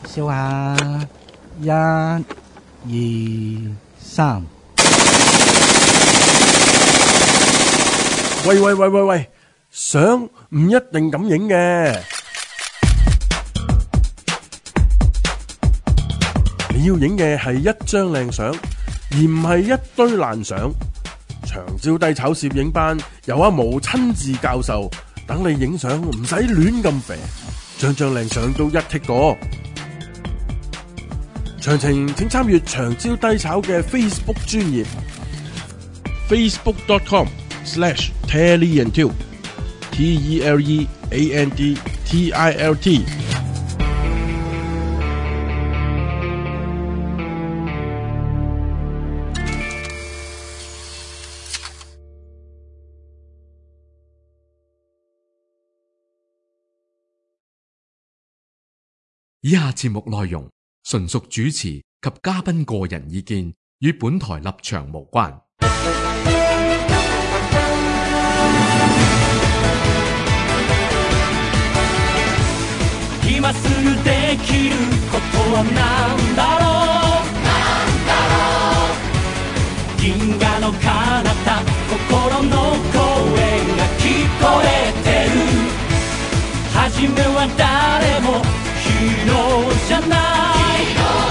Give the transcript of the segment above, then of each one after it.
笑下，1、2、3。 喂，相唔一定咁影嘅，你要影嘅係一張靚相，而唔係一堆爛相。長招低炒攝影班由阿毛親自教授，等你影相唔使亂咁肥，張靚相都一剔過。詳情請參閱長招低炒嘅 Facebook 專頁 facebook.com/TeleandTilt TELEANDTILT。 以下節目內容純屬主持及嘉賓個人意見，與本台立場無關。 今すぐできることは何だろう、銀河の彼方心の声が聞こえてる、初めは誰もヒーローじゃない、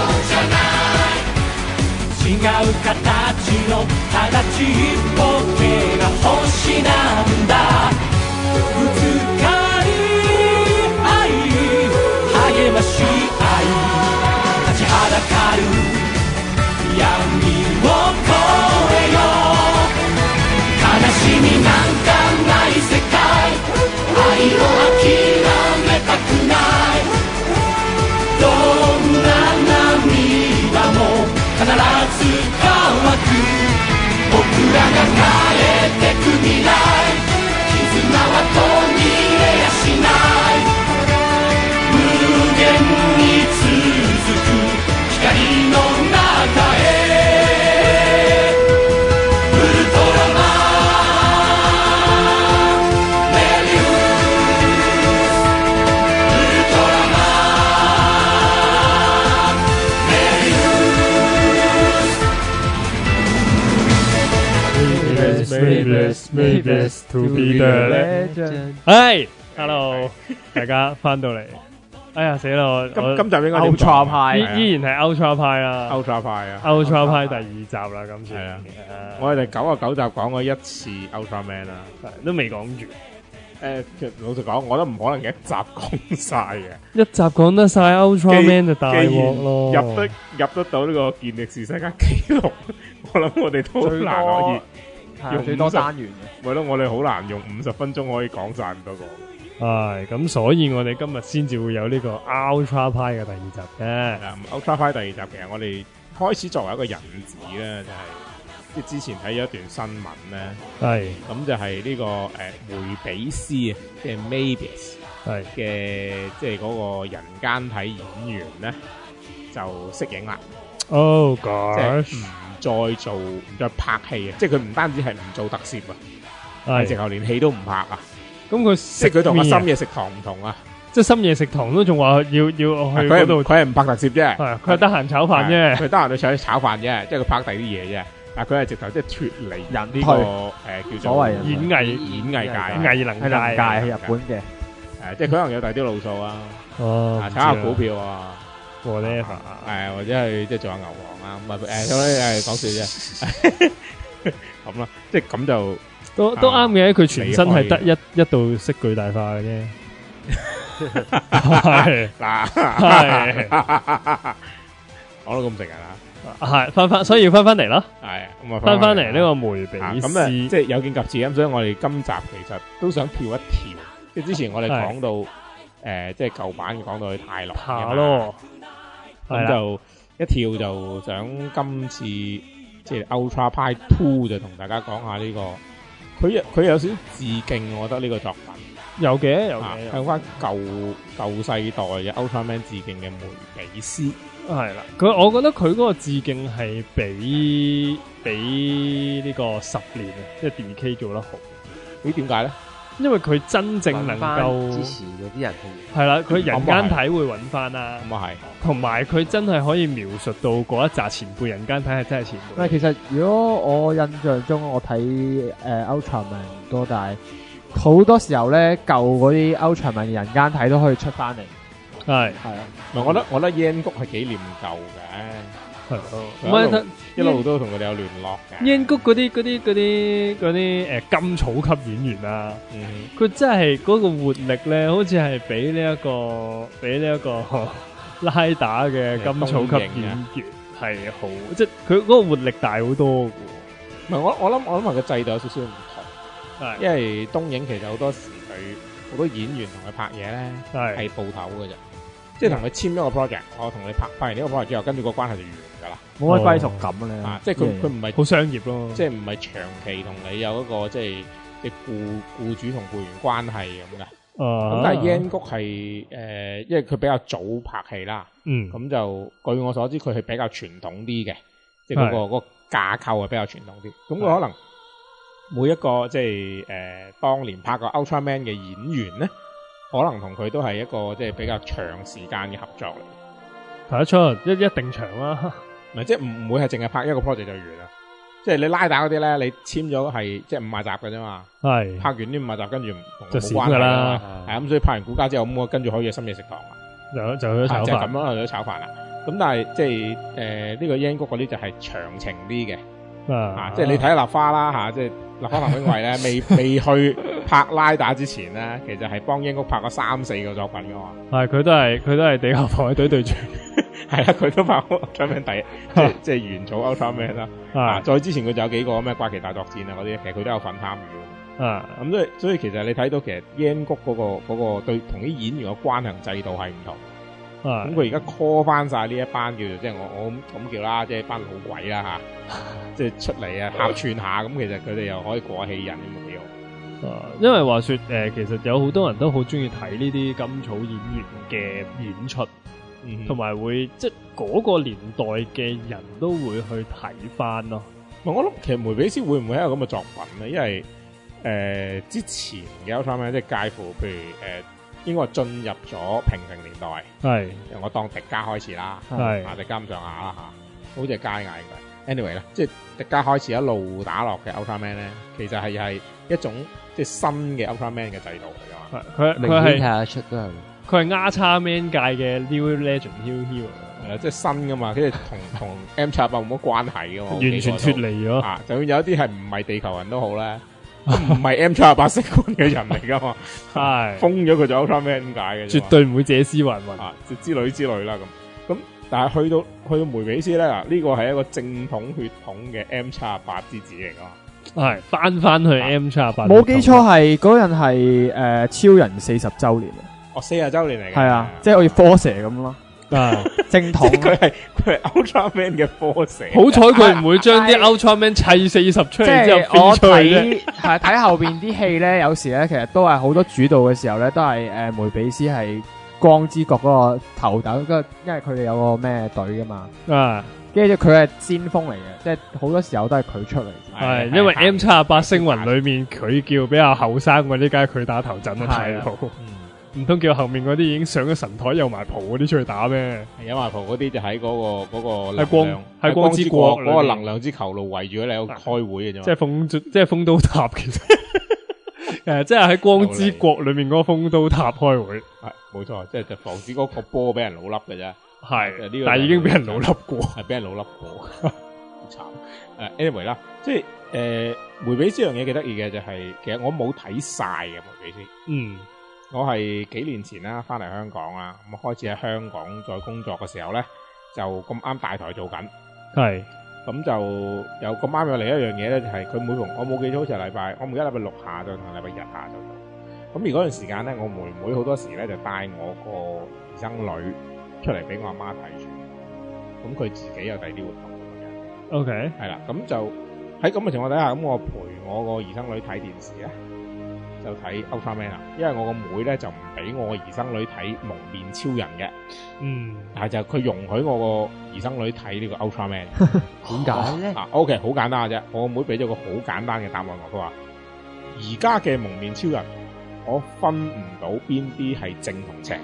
違う形のただちっぽけな星なんだ、ぶつかり合い励まし合い立ちはだかる闇を越えよう、悲しみなんかない世界、愛を諦めたくない、どんな涙も必ず乾く、僕らが変えてく未来、絆は途切れやしない、無限に続く光の中へ、ウルトラマンメビウス、ウルトラマンメビウス。 Maybe to be the legend。係，hello， 大家翻到嚟。哎呀，死啦！ 今集應該 Ultra 派，依然係 Ultra 派啦。 Ultra 派啊 ，Ultra 派第二集啦，今次。 係啊，我哋99集講過一次 Ultra Man 啦， 都未講完。 其實老實講，我覺得唔可能一集講晒嘅。 一集講得晒 Ultra Man 就大鑊咯。 入得到呢個健力士世界紀錄，我諗我哋都難可以。用最多單元嘅， 係咯，我哋好難用50分鐘可以講晒咁多個。 係咁，所以我哋今日先至會有呢個 Ultra 派嘅第二集嘅。 Ultra 派第二集其實我哋開始作為一個引子咧，就係即係之前睇咗一段新聞咧， 係咁就係呢個梅比斯啊，即係 Mavis 係嘅，即係嗰個人間體演員咧就息影啦。 Oh gosh！ 唔再拍戲啊！即係佢唔單止係唔做特攝啊，係直頭連戲都唔拍啊！ 咁佢即係佢同個深夜食堂唔同啊！ 即係深夜食堂都仲話要去嗰度， 佢係唔拍特攝啫， 係佢係得閒炒飯啫， 佢得閒去炒飯啫，即係佢拍第啲嘢啫。但係佢係直頭即係脫離呢個叫做演藝界、 藝能界係日本嘅， 即係佢可能有第啲路數啊，炒下股票啊。 whatever， 或者係即係做下牛王啊，唔係講笑啫，咁啦，即係咁就都啱嘅。佢全身係得一道色巨大化嘅啫，係嗱， 係我都咁成日啦， 係所以要翻嚟咯， 係咁啊， 翻嚟呢個梅比斯， 咁啊，即係有見及此咁，所以我哋今集其實都想跳一跳，即係之前我哋講到即係舊版講到去太郎咯。咁就一跳就想今次即係 Ultra Pi 2就同大家講下呢個，佢有少少致敬，我覺得呢個作品有嘅向翻舊世代嘅 Ultra Man 致敬嘅梅比斯係啦。我覺得佢嗰個致敬係比呢個10年即係 DK 做得好。 點解咧？ 因為佢真正能夠支持嗰啲人係啦，佢人間體會揾翻啦， 咁啊係， 同埋佢真係可以描述到嗰一紮前輩人間體係真係前輩。 唔係，其實如果我印象中我睇Ultraman 多，但係好多時候咧舊嗰啲 Ultraman 嘅人間體都可以出翻嚟。 係啊， 唔係我覺得 Yen 谷係幾念舊嘅， 係咯，唔係一路都同佢哋有聯絡嘅。 Yen谷嗰啲甘草級演員啊，佢真係嗰個活力咧，好似係比呢一個拉打嘅甘草級演員係好，即係佢嗰個活力大好多嘅。 唔係我諗係個制度有少少唔同， 係因為東映其實好多時佢好多演員同佢拍嘢咧係報頭嘅啫。即係同佢簽咗個 project，我同你拍完呢個 project 之後，跟住個關係就完㗎啦， 冇乜歸屬感咧。 即係佢唔係好商業咯，即係唔係長期同你有一個即係僱主同僱員關係咁嘅。咁但係 Yen 谷係因為佢比較早拍戲啦，咁就據我所知佢係比較傳統啲嘅，即係嗰個架構係比較傳統啲。咁佢可能每一個即係當年拍過 Ultraman 嘅演員咧。可能同佢都係一個即係比較長時間嘅合作嚟， 睇得出一定長啦。 唔係即係唔會係淨係拍一個 project 就完啦。即係你拉打嗰啲咧，你簽咗係即係50集嘅啫嘛。係拍完呢50集，跟住同冇關係啦。係咁，所以拍完估家之後，咁我跟住可以去深夜食堂啦。就去炒飯，就咁樣去咗炒飯啦。咁但係即係呢個 Yen 谷嗰啲就係長情啲嘅。即係你睇立花啦吓，即係立花譚永惠咧，未去拍拉打之前咧，其實係幫Yen谷拍過3-4個作品噶嘛。係佢都係地球防衛隊隊長，係啦，佢都拍 Ultraman 即係元祖 Ultraman 啦。再之前佢就有幾個咩怪奇大作戰啊嗰啲，其實佢都有份參與。咁所以其實你睇到其實Yen谷嗰個對同啲演員嘅關係制度係唔同。咁佢而家 call 翻晒呢一班叫做即係我咁叫啦，即係班老鬼啦吓，即係出嚟啊客串下，咁其實佢哋又可以過氣人咁幾好。 因為話說其實有好多人都好中意睇呢啲甘草演員嘅演出，同埋會即係嗰個年代嘅人都會去睇翻咯。 我諗其實梅比斯會唔會係一個咁嘅作品咧？因為之前嘅 Ultraman 即係介乎譬如應該係進入咗平成年代，係由我當迪迦開始啦，係迪迦咁上下啦吓，好似係佳藝嘅。anyway 咧，即係迪迦開始一路打落嘅 Ultraman 咧，其實係一種即係新嘅 Ultraman 嘅制度嚟噶嘛。佢係睇得出都係， 佢係Ultraman界嘅 New Legend New Hero， 係啦，即係新噶嘛，跟住同 M78冇乜關係噶嘛， 完全脫離咗。 就算有一啲係唔係地球人都好咧。唔係 M78 識官嘅人嚟噶嘛，係封咗佢做 Ultraman 咁解嘅， 絕對唔會借屍還魂之類啦咁。但係去到梅比斯咧，嗱呢個係一個正統血統嘅 M78 之子嚟噶， 係翻去 M78。 冇記錯係嗰陣係超人40周年哦40周年嚟嘅， 係啊，即係好似科蛇咁咯。正統， 佢係 Ultraman 嘅科蛇。 好彩佢唔會將啲 Ultraman 砌40出嚟之後飛出去啫。 係睇後邊啲戲咧，有時咧其實都係好多主導嘅時候咧，都係梅比斯係光之國嗰個頭頭，因為佢哋有個咩隊噶嘛。跟住佢係先鋒嚟嘅，即係好多時候都係佢出嚟。 係因為 M78 星雲裏面佢叫比較後生嗰啲，梗係佢打頭陣啊，睇到。唔通叫後面嗰啲已經上咗神台有埋袍嗰啲出去打咩？ 有埋袍嗰啲就喺嗰個喺光之國嗰個能量之球路圍住你喺度開會嘅啫。 即係風刀塔其實即係喺光之國裏面嗰個風刀塔開會。 係冇錯，即係就防止嗰個波俾人老笠嘅啫。 係，但係已經俾人老笠過， 係俾人老笠過，好慘。anyway 啦，即係梅比斯樣嘢幾得意嘅就係，其實我冇睇晒嘅梅比斯。我係幾年前啦，翻嚟香港啦，咁開始喺香港再工作嘅時候咧，就咁啱大台做緊，係，咁就有咁啱有另一樣嘢咧，就係佢每逢我冇記錯好似係禮拜，我每一禮拜六下晝同禮拜日下晝做，咁而嗰段時間咧，我妹妹好多時咧就帶我個兒生女出嚟俾我阿媽睇住，咁佢自己有第二啲活動咁樣。OK，係啦，咁就喺咁嘅情況底下，咁我陪我個兒生女睇電視咧。就睇 Ultraman 啦，因為我個妹咧就唔俾我個兒生女睇蒙面超人嘅，但係就佢容許我個兒生女睇呢個 Ultraman， 點解咧？OK， 好簡單嘅啫，我個妹俾咗個好簡單嘅答案我，佢話而家嘅蒙面超人我分唔到邊啲係正同邪。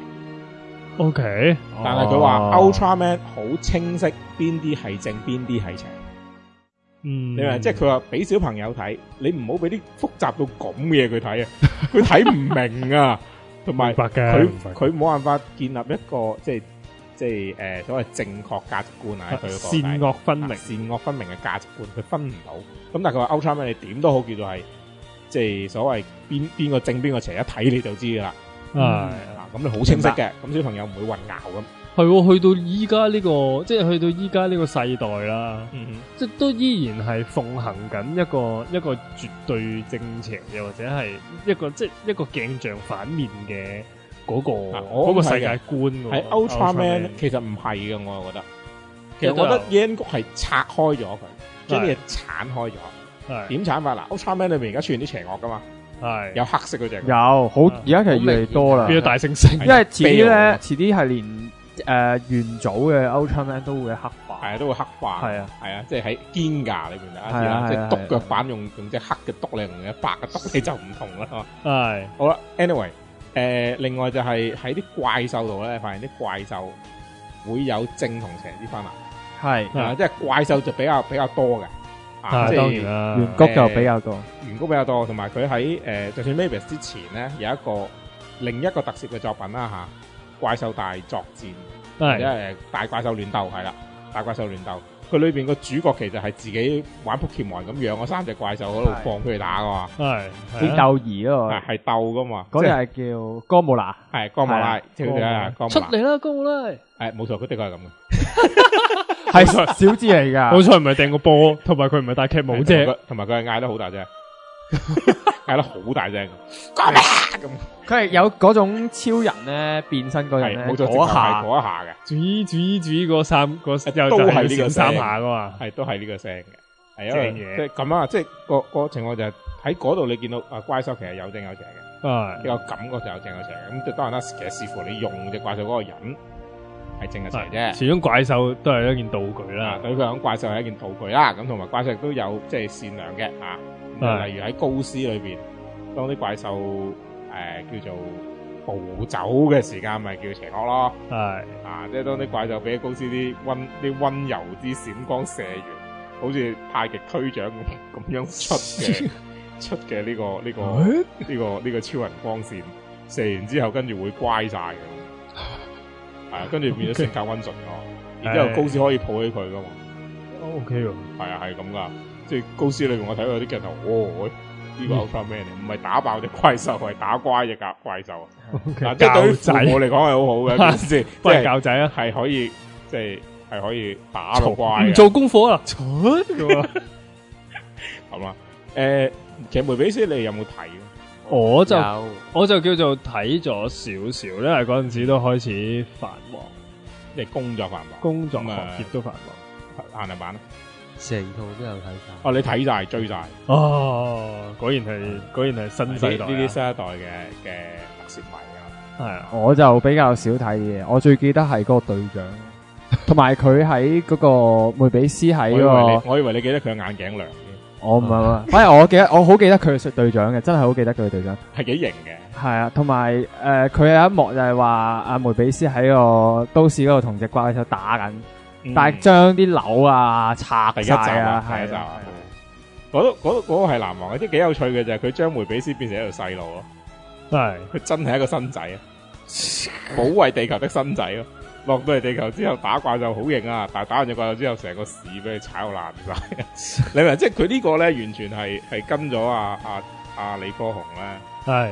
OK， 但係佢話 Ultraman 好清晰邊啲係正，邊啲係邪。你明？即係佢話俾小朋友睇，你唔好俾啲複雜到咁嘅嘢佢睇啊，佢睇唔明啊，同埋佢冇辦法建立一個即係所謂正確價值觀啊，佢善惡分明嘅價值觀，佢分唔到。咁但係佢話 Ultraman 你點都好叫做係即係所謂邊個正邊個邪，一睇你就知噶啦。咁你好清晰嘅，咁小朋友唔會混淆咁。 係，去到依家呢個，即係去到依家呢個世代啦，即係都依然係奉行緊一個絕對正邪，又或者係一個即係一個鏡像反面嘅嗰個世界觀。 喺 Ultraman 其實唔係嘅，我覺得。其實我覺得 Yen 谷係拆開咗佢，將啲嘢剷開咗。點剷法？嗱 Ultraman 裏面而家出現啲邪惡噶嘛？係有黑色嗰隻， 有好而家其實越嚟越多啦， 變咗大猩猩。 因為遲啲係連元祖嘅 Ultraman 都會黑化， 係啊，都會黑化，係啊，即係喺堅架裏邊大家知啦，即係篤腳板用隻黑嘅篤你，同隻白嘅篤你就唔同啦。係好啦 ，anyway，另外就係喺啲怪獸度咧，發現啲怪獸會有正同邪之分啦。係，即係怪獸就比較多嘅。 即係圓谷就比較多， 圓谷比較多，同埋佢喺就算 Mavis 之前咧，有一個另一個特攝嘅作品啦嚇，怪獸大作戰，或者大怪獸亂鬥係啦，大怪獸亂鬥，佢裏邊個主角其實係自己玩 Pokemon 咁養嗰3隻怪獸嗰度放佢哋打噶嘛， 係鬥儀嗰個係鬥噶嘛， 嗰隻係叫哥姆拉， 係哥姆拉，出嚟啦哥姆拉， 冇錯，佢的確係咁嘅。 係小智嚟噶， 好彩唔係掟個波，同埋佢唔係戴劇帽啫， 同埋佢係嗌得好大聲，嗌得好大聲，咁佢係有嗰種超人咧變身嗰陣咧， 冇錯，嗰一下嘅， 煮嗰三個都係呢個 3下噶嘛， 係都係呢個聲嘅，係因為即係咁啊，即係個情況就係喺嗰度你見到怪獸其實有正有邪嘅，有感覺就有正有邪嘅，咁當然啦，其實視乎你用隻怪獸嗰個人。係正嘅邪啫， 始終怪獸都係一件道具啦。 對佢嚟講，怪獸係一件道具啦。咁同埋怪獸亦都有即係善良嘅啊。例如喺高斯裏邊，當啲怪獸叫做暴走嘅時間，咪叫邪惡咯。係即係當啲怪獸俾高斯啲溫柔啲閃光射完，好似太極區長咁樣出嘅呢個超人光線射完之後，跟住會乖晒嘅。跟住變咗性格溫順咯，然之後高斯可以抱起佢噶嘛 ？OK 喎， 係咁噶，即係高斯裏邊我睇過啲鏡頭，呢個 Ultraman 唔係打爆隻怪獸，係打乖隻怪獸啊！即係對於父母嚟講係好好嘅，即係教仔啊，係可以即係可以打到乖，唔做功課啦， 咁啊！其實梅比斯你有冇睇？ 我就叫做睇咗少少，因為嗰陣時都開始繁忙， 即係工作繁忙， 工作學業都繁忙。 限定版成套都有睇晒。 哦，你睇晒追晒。 果然係新世代， 呢啲新一代嘅特攝迷啊。 係啊，我就比較少睇嘅，我最記得係嗰個隊長，同埋佢喺嗰個梅比斯喺我以為你記得佢眼鏡亮。 我唔係，反正我好記得佢係隊長嘅，真係好記得佢係隊長， 係幾型嘅。 係啊，同埋佢有一幕就係話阿梅比斯喺個都市嗰度同隻怪獸打緊，但係將啲樓啊拆晒啊，係啊， 嗰個係難忘嘅，即係幾有趣嘅就係佢將梅比斯變成一條細路咯，係佢真係一個新仔啊，保衛地球的新仔咯。落到嚟地球之後打怪獸好型啊，但係打完隻怪獸之後成個市俾你踩到爛晒。你明？即係佢呢個咧完全係跟咗阿李科雄咧，係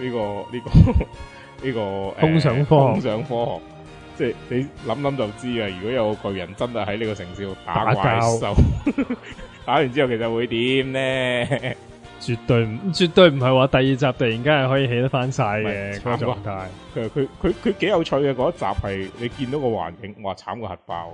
呢個通上科學， 即係你諗就知啊！如果有個巨人真係喺呢個城市度打怪獸，打完之後其實會點咧？ 絕對唔係話第二集突然間係可以起得翻晒嘅嗰個狀態。 佢幾有趣嘅嗰一集係你見到個環境，哇慘過核爆，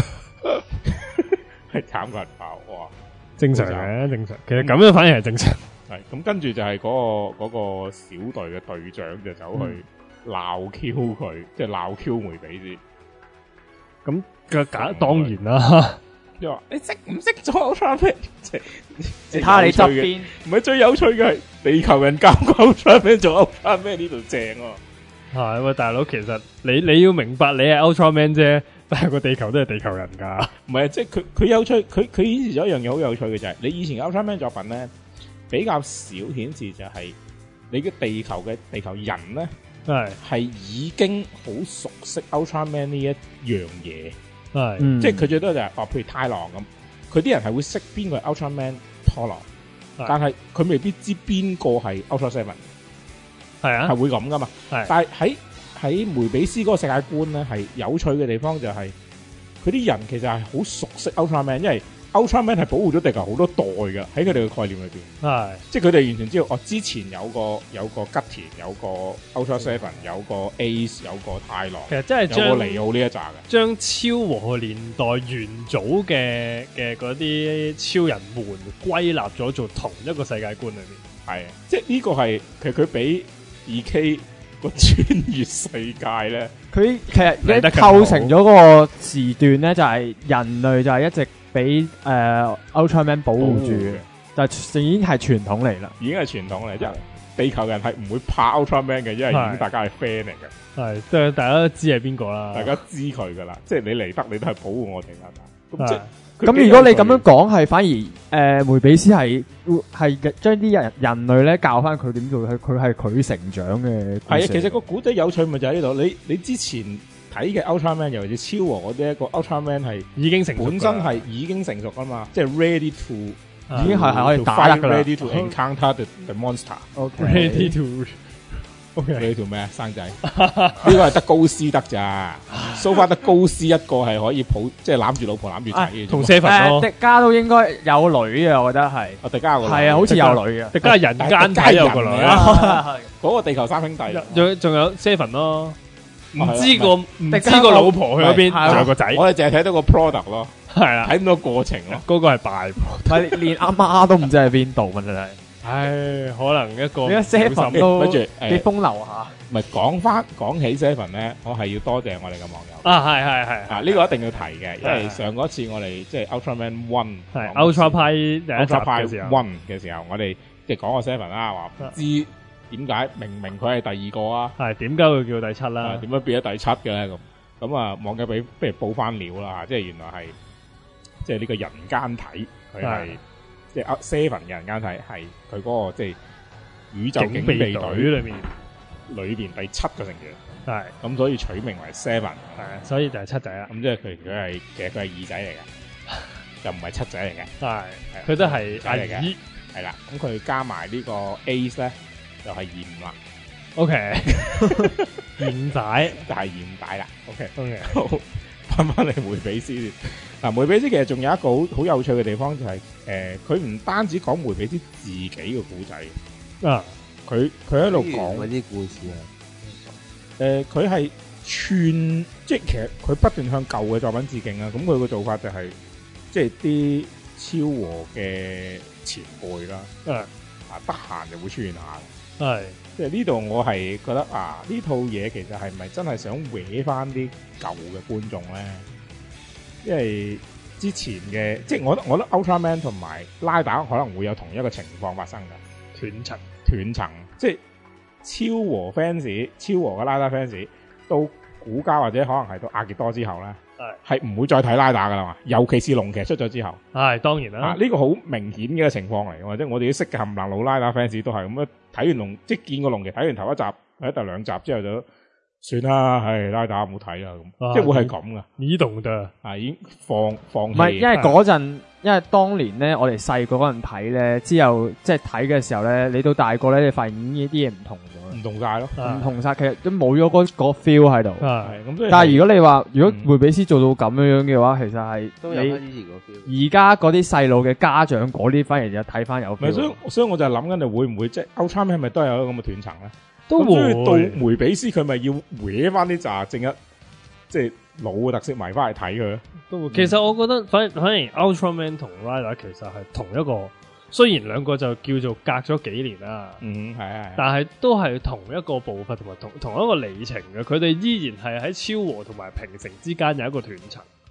係慘過核爆，哇！ 正常嘅，正常。其實咁樣反而係正常。 係咁跟住就係嗰個小隊嘅隊長就走去鬧 Q 佢，即係鬧 Q 梅比斯。 咁當然啦。 你話你識唔識咗 Ultraman？ 你睇下你側邊， 唔係最有趣嘅係地球人教 Ultraman 做 Ultraman 呢度正喎。 係喂，大佬，其實你要明白你係 Ultraman 啫，但係個地球都係地球人㗎。 唔係，即係佢有趣，佢顯示咗一樣嘢好有趣嘅就係，你以前嘅 Ultraman 作品咧比較少顯示就係你嘅地球人咧係已經好熟悉 Ultraman 呢一樣嘢。係，即係佢最多就係譬如太郎咁，佢啲人係會識邊個係 Ultraman 拖郎，但係佢未必知邊個係 Ultra Seven。係啊，係會咁噶嘛？係，但係喺梅比斯嗰個世界觀咧，係有趣嘅地方就係佢啲人其實係好熟悉 Ultraman， 因為 Ultraman 係保護咗地球好多代噶，喺佢哋嘅概念裏邊。係，即係佢哋完全知道，哦，之前有個吉田，有個 Ultra Seven， 有個 Ace， 有個太郎，其實真係有個尼奧呢一紮嘅，將超和年代元祖嘅嗰啲超人們歸納咗做同一個世界觀裏面。係，即係呢個係其實佢俾2K 個穿越世界咧，佢其實你構成咗個時段咧，就係人類就係一直俾Ultraman 保護住嘅，就已經係傳統嚟啦，已經係傳統嚟，即係地球人係唔會怕 Ultraman 嘅，因為已經大家係 friend 嚟嘅，係即係大家都知係邊個啦，大家知佢噶啦，即係你嚟得你都係保護我哋啦，咁即係。咁如果你咁樣講，係反而梅比斯係將啲人類咧教翻佢點做，佢係佢成長嘅。係啊，其實個古仔有趣咪就喺呢度。你之前睇嘅 Ultraman， 尤其是超和嗰啲一個 Ultraman 係已經成熟，本身係已經成熟啊嘛，即係 ready to 已經係可以打得噶啦 ，ready to encounter the monster。ready to你條咩生仔？呢個係得高斯得咋？so far 得高斯一個係可以抱，即係攬住老婆攬住仔嘅。同 Seven 咯，迪加都應該有女嘅，我覺得係。迪加有個女係啊，好似有女嘅。迪加係人間體有個女啊。嗰個地球三兄弟，仲有 Seven 咯。唔知個老婆去咗邊，仲有個仔。我哋淨係睇到個 product 咯，係啊，睇唔到過程咯。嗰個係敗，係連阿媽都唔知喺邊度，真係。唉，可能一個呢個 Seven 都跟住啲風流下。唔係講起 Seven 咧，我係要多謝我哋嘅網友啊，係啊，呢個一定要提嘅，因為上嗰次我哋即係 Ultraman One 係 Ultra 派第一集嘅時候 One 嘅時候，我哋即係講個 Seven 啦，話唔知點解明明佢係第二個啊，係點解會叫第七啦？點解變咗第七嘅咧？咁啊，網友不如報翻料啦，即係原來係即係呢個人間體佢係。即係 Seven 嘅人間體係佢嗰個即係宇宙警備隊裏邊第7個成員，係咁所以取名為 Seven， 係所以就係七仔啦。咁即係佢其實佢係二仔嚟嘅，就唔係七仔嚟嘅。係佢都係阿二，係啦。咁佢加埋呢個 Ace 咧，就係二五啦。OK， 二仔就係二五仔啦。OK， 好，翻翻嚟梅比斯先。嗱，梅比斯其實仲有一個好有趣嘅地方就係佢唔單止講梅比斯自己嘅故仔啊，佢喺度講嗰啲故事啊。佢係串，即係其實佢不斷向舊嘅作品致敬啊。咁佢個做法就係即係啲超和嘅前輩啦，得閒就會出現下。係，即係呢度我係覺得呢套嘢其實係咪真係想搲翻啲舊嘅觀眾咧？因為之前嘅，即係我覺得 Ultraman 同埋拉打可能會有同一個情況發生嘅斷層，即係超和 fans、超和嘅拉打 fans 到古家或者可能係到阿傑多之後咧，係唔會再睇拉打噶啦嘛，尤其是龍騎出咗之後，係當然啦，呢個好明顯嘅情況嚟嘅，即係我哋都識嘅冚唪唥老拉打 fans 都係咁樣，睇完龍即係見過龍騎，睇完頭一集或者第2集之後就算啦，係拉打唔好睇啦，咁即係會係咁噶。呢度得已經放棄。唔係，因為嗰陣，因為當年咧，我哋細個嗰陣睇咧，之後即係睇嘅時候咧，你到大個咧，你發現呢啲嘢唔同咗，唔同晒咯，唔同晒，其實都冇咗嗰 feel 喺度。係咁，但係如果你話，如果梅比斯做到咁樣嘅話，其實係都有翻之前個 feel。而家嗰啲細路嘅家長嗰啲，反而就睇翻有 feel。所以我就係諗緊，你會唔會即係 Ultraman 係咪都係有咁嘅斷層咧？都會到梅比斯佢咪要搲翻啲炸正一即係老嘅特色迷翻嚟睇佢咧？都會。其實我覺得反而 Ultraman 同 Rider 其實係同一個，雖然兩個就叫做隔咗幾年啦，係，但係都係同一個步伐同埋同一個里程嘅，佢哋依然係喺超和同埋平成之間有一個斷層。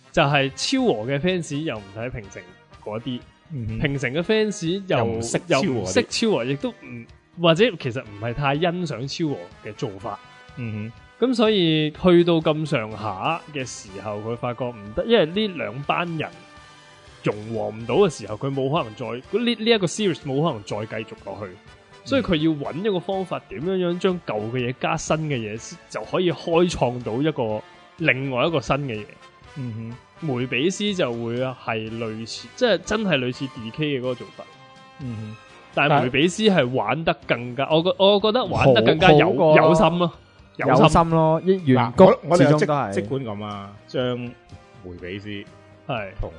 就係超和嘅 fans 又唔睇平成嗰啲，平成嘅 fans 又唔識超和，亦都唔或者其實唔係太欣賞超和嘅做法。咁所以去到咁上下嘅時候，佢發覺唔得，因為呢兩班人融和唔到嘅時候，佢冇可能再呢一個 series 冇可能再繼續落去，所以佢要揾一個方法，點樣樣將舊嘅嘢加新嘅嘢，就可以開創到一個另外一個新嘅嘢。梅比斯就會係類似，即係真係類似 DK 嘅嗰個做法。但係梅比斯係玩得更加，我覺得玩得更加有心咯。 有心咯，原谷我哋始終都係即管咁啊，將梅比斯係同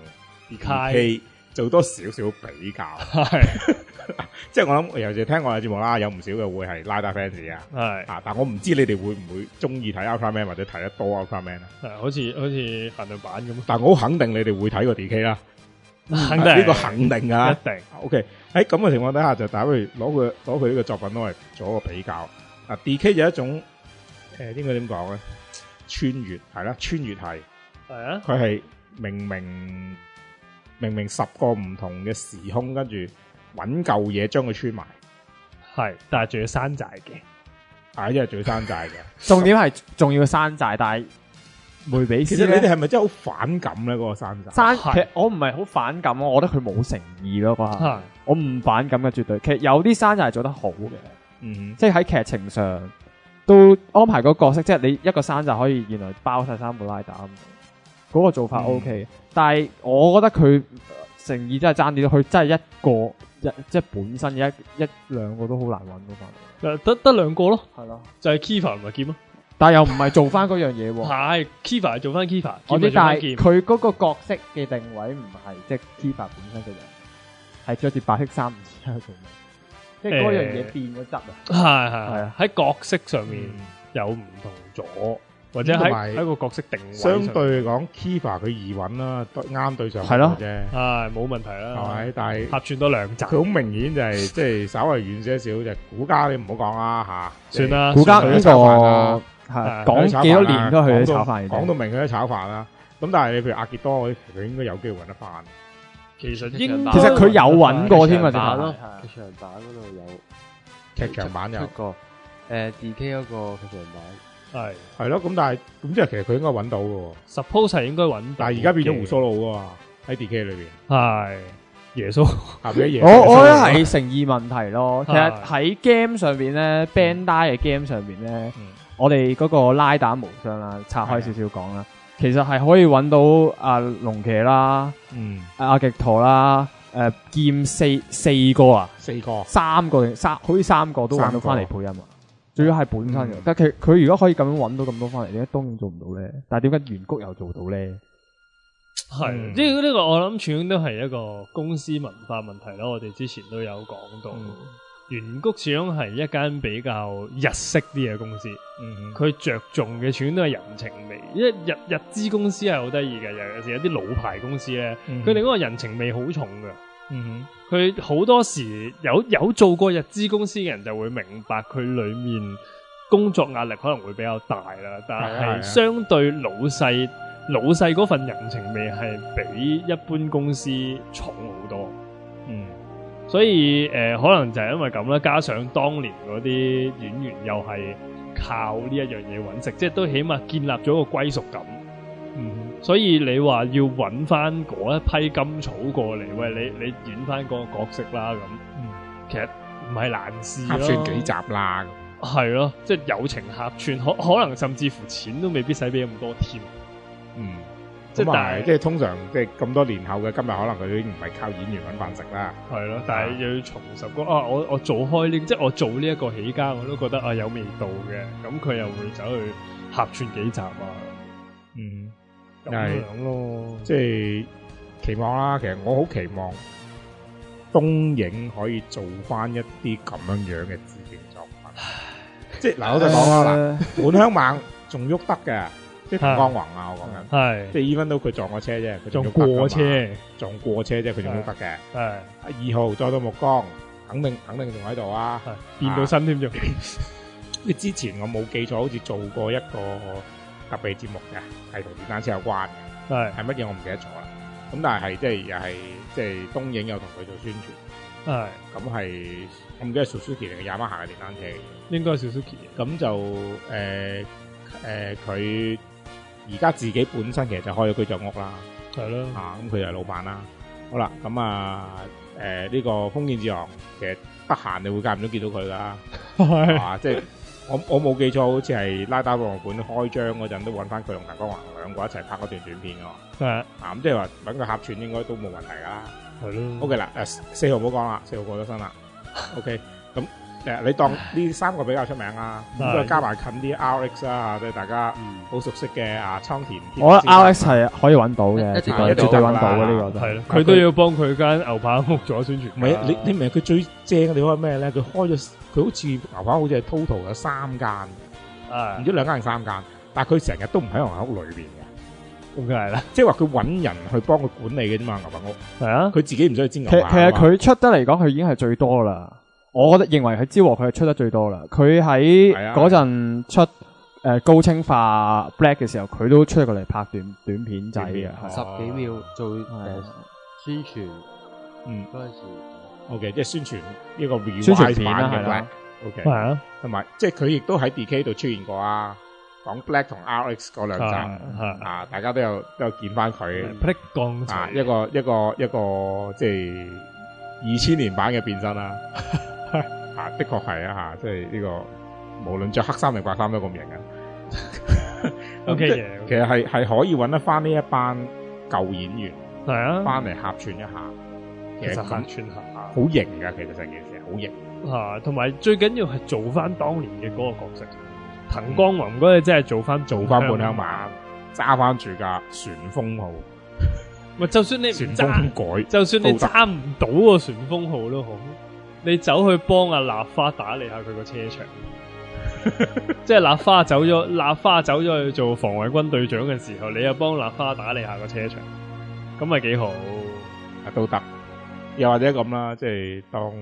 DK 做多少少比較， 係即係我諗，尤其是聽我嘅節目啦，有唔少嘅會係拉打 fans 啊，係啊，但我唔知你哋會唔會中意睇 Ultraman 或者睇得多 Ultraman 咧？ 係好似限量版咁， 但我好肯定你哋會睇個 DK 啦， 肯定呢個肯定啊， 一定。 OK，喺咁嘅情況底下，就大家去攞佢呢個作品攞嚟做一個比較。啊 DK 有一種。應該點講咧？穿越係啦，穿越係啊，佢係明明10個唔同嘅時空，跟住揾舊嘢將佢穿埋， 係，但係仲要山寨嘅， 因為仲要山寨嘅。 重點係仲要山寨，但係梅比斯其實你哋係咪真係好反感咧？嗰個山寨， 其實我唔係好反感，我覺得佢冇誠意咯。嗰下我唔反感嘅，絕對。其實有啲山寨係做得好嘅，即係喺劇情上。都安排個角色，即係你一個山就可以原來包晒3部拉打咁，嗰個做法 OK。但係我覺得佢誠意真係爭啲，佢真係一個即係本身一兩個都好難揾到翻。 得兩個咯， 係咯， 就係 Kiva 同埋劍咯。 但係又唔係做翻嗰樣嘢喎。 係 Kiva 係做翻 Kiva， 我知，但係佢嗰個角色嘅定位唔係即係 Kiva 本身嘅人，係着住白色衫唔知喺度做咩。即係嗰樣嘢變咗質啊！ 係啊，喺角色上面有唔同咗，或者喺個角色定位上。 相對嚟講 Kiva 佢易揾啦，啱對上係咯啫， 係冇問題啦， 係咪？但係客串多2集， 佢好明顯就係即係稍為遠些少，就古家你唔好講啦嚇， 算啦。 古家呢個係講幾多年都去咗炒飯， 講到明佢都炒飯啦。咁但係你譬如阿傑多嗰啲，佢應該有機會揾得翻。 其實佢有揾過添啊， 版咯，劇場版嗰度有劇場版有出過，DK 嗰個劇場版係咯，咁但係咁即係其實佢應該揾到嘅 ，suppose 係應該揾， 但係而家變咗胡鬚佬嘅嘛，喺 DK 裏邊係耶穌， 我覺得係誠意問題咯。其實喺 game 上邊咧，Bandai 嘅 game 上邊咧，我哋嗰個拉打無雙啦，拆開少少講啦。其實係可以揾到阿龍騎啦，阿極陀啦，劍四個啊，3個好似3個都揾到翻嚟配音啊，仲要係本身嘅。但係佢如果可以咁樣揾到咁多翻嚟，點解東映做唔到咧？但係點解原谷又做到咧？ 係，即係呢個我諗，始終都係一個公司文化問題啦。我哋之前都有講到。原谷始終係一間比較日式啲嘅公司，佢着重嘅始終都係人情味。因為日資公司係好得意嘅，尤其是有啲老牌公司咧，佢哋嗰個人情味好重嘅。佢好多時有做過日資公司嘅人就會明白佢裏面工作壓力可能會比較大啦，但係相對老細嗰份人情味係比一般公司重好多。所以可能就係因為咁啦，加上當年嗰啲演員又係靠呢一樣嘢揾食，即係都起碼建立咗個歸屬感。所以你話要揾翻嗰一批甘草過嚟，喂你演翻嗰個角色啦咁，其實唔係難事咯。客串幾集啦， 係咯，即係友情客串，可能甚至乎錢都未必使俾咁多添。 即係通常即係咁多年後嘅今日，可能佢都已經唔係靠演員揾飯食啦。 係咯，但係又要重拾我做開呢，即係我做呢一個起家，我都覺得有味道嘅。咁佢又會走去客串幾集啊。咁樣咯， 即係期望啦。其實我好期望東映可以做翻一啲咁樣嘅致敬作品。即係嗱，我就講啦，嗱，本鄉猛仲喐得嘅。即係同光宏啊，我講緊，係即係 even 到佢撞過車啫，佢仲過車，撞過車啫，佢仲都得嘅。係2號再到木光，肯定仲喺度啊， 變到身添啫。 你之前我冇記錯，好似做過一個特別節目嘅，係同電單車有關嘅。 係乜嘢我唔記得咗啦。咁但係即係又係即係東映有同佢做宣傳。 係咁係我唔記得 Suzuki 定係 Yamaha 嘅電單車嘅， 應該係 Suzuki。 咁就佢而家自己本身其實就開咗居酒屋啦， 係咯， 咁佢就係老闆啦。好啦，咁呢個豐儉志昂其實得閒你會間唔中見到佢噶，係嘛？即係我冇記錯，好似係拉打博物館開張嗰陣都揾翻佢同陳光華兩個一齊拍嗰段短片㗎。 係咁即係話揾佢客串應該都冇問題㗎啦。 係咯。 OK 啦，4號唔好講啦，4號過咗身啦。OK， 咁你當呢三個比較出名啦，咁再加埋近啲 RX 啦，即係大家好熟悉嘅倉田。 我覺得 RX 係可以揾到嘅，絕對揾到嘅呢個。 係咯，佢都要幫佢間牛扒屋做宣傳。 唔係你明佢最正嘅地方係咩咧？佢開咗佢好似牛扒好似係 total 有3間，唔知2間定3間，但係佢成日都唔喺牛扒屋裏邊嘅。 咁梗係啦， 即係話佢揾人去幫佢管理嘅啫嘛，牛扒屋。係啊，佢自己唔需要煎牛扒。 其實佢出得嚟講，佢已經係最多啦。我覺得認為佢昭和佢係出得最多啦。佢喺嗰陣出高清化 Black 嘅時候，佢都出過嚟拍短片仔嘅 ，10幾秒做宣傳。嗰陣時 ，OK， 即係宣傳呢個 revise 版嘅 Black。OK， 係啊，同埋即係佢亦都喺 DK 度出現過啊。講 Black 同 RX 嗰兩集大家都有見翻佢。 Black 鋼一個即係2000年版嘅變身啦。的確係啊，即係呢個無論着黑衫定白衫都咁型啊。 OK 嘅， 其實係可以揾得翻呢一班舊演員係啊， 翻嚟客串一下。 其實客串下好型噶，其實成件事好型。 同埋最緊要係做翻當年嘅嗰個角色。藤光宏嗰隻真係做翻半鄉馬，揸翻住架旋風號。咪就算你唔揸，就算你揸唔到個旋風號都好，你走去幫阿立花打理下佢個車場。即係立花走咗去做防衛軍隊長嘅時候，你又幫立花打理下個車場，咁咪幾好？ 都得。又或者咁啦，即係當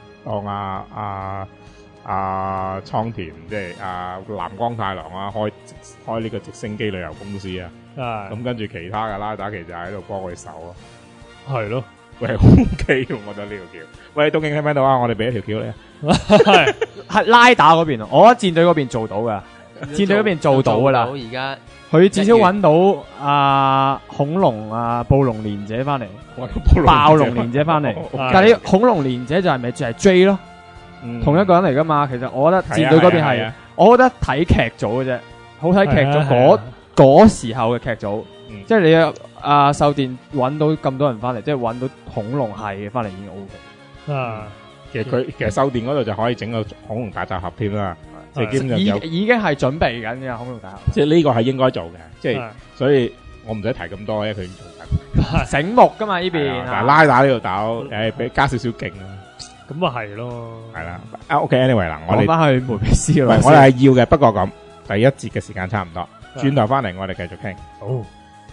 倉田即係南光太郎啊，開呢個直升機旅遊公司啊，咁跟住其他嘅拉打其實喺度幫佢手咯，係咯，喂 OK 我覺得呢條橋，喂東京聽唔聽到啊？我哋俾一條橋你啊， 係拉打嗰邊，我覺得戰隊嗰邊做到噶，戰隊嗰邊做到噶啦， 而家佢至少揾到恐龍暴龍連者翻嚟，暴龍連者翻嚟，但係你恐龍連者就係咪就係 J 咯？同一個人嚟噶嘛？其實我覺得戰隊嗰邊係，我覺得睇劇組嘅啫，好睇劇組嗰時候嘅劇組，即係你秀電揾到咁多人翻嚟，即係揾到恐龍系嘅翻嚟已經 OK。 其實秀電嗰度就可以整個恐龍大集合添啦，即係基本上已經係準備緊嘅恐龍大集合。 即係呢個係應該做嘅，即係所以我唔使提咁多，因為佢已經做緊。 醒目噶嘛呢邊， 但係拉打呢度打，俾加少少勁啦。 咁啊係咯，係啦。 OK，anyway 啦，我哋翻去梅比斯咯。 我哋係要嘅，不過咁第一節嘅時間差唔多，轉頭翻嚟我哋繼續傾。 好。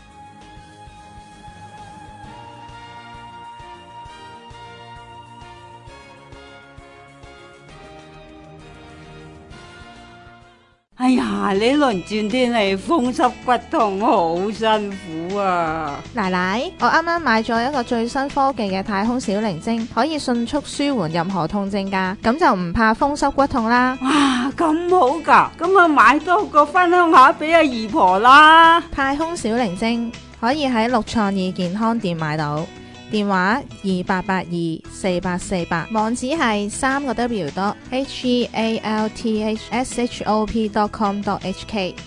哎呀，呢輪轉天氣風濕骨痛，好辛苦啊！ 奶奶，我啱啱買咗一個最新科技嘅太空小靈精，可以迅速舒緩任何痛症噶，咁就唔怕風濕骨痛啦。 哇，咁好噶，咁我買多個分享下俾阿姨婆啦。 太空小靈精可以喺6創意健康店買到。電話28824848，網址係3個W.healthshop.com.hk。